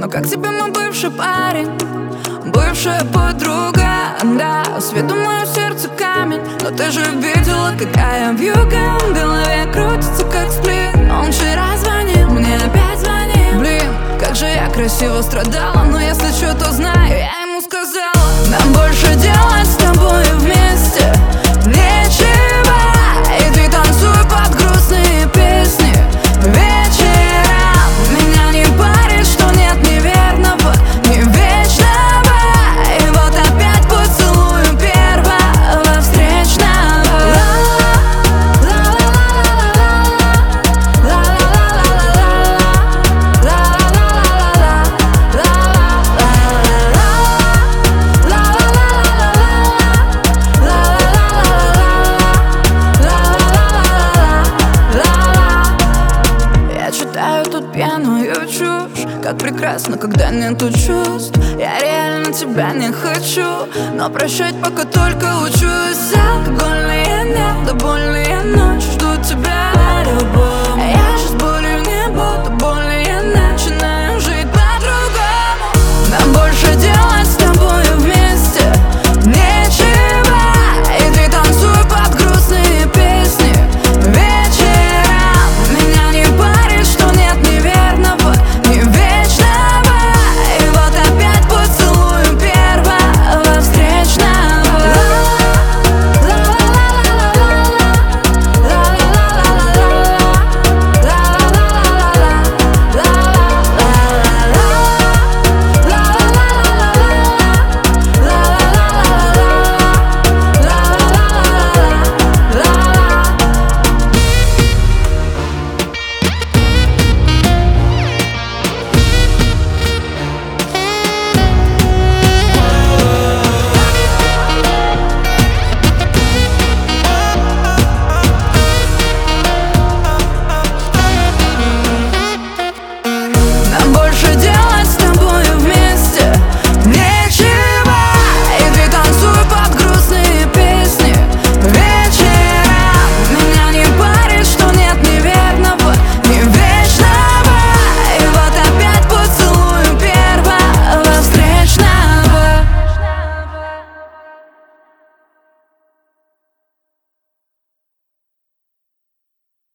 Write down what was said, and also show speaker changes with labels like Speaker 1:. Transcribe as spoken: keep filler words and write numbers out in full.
Speaker 1: Но как тебе мой бывший парень, бывшая подруга? Да, с виду мое сердце камень, но ты же видела, какая вьюга. В голове крутится, как сплин. Он вчера звонил, мне опять звонил. Блин, как же я красиво страдала. Но если что, то знаю, я ему сказала: нам больше делать с тобой вместе нечего. И ты танцуй под грустные песни вечером. Меня не парит, что нет ни верного, ни вечного. И вот опять поцелую первого встречного. Я читаю тут пьяную чушь, как прекрасно, когда нету чувств. Я реально тебя не хочу, но прощать пока только учусь. Алкогольные нет, да больные ночь, жду тебя, любовь. Я же с болью в небо, да больно.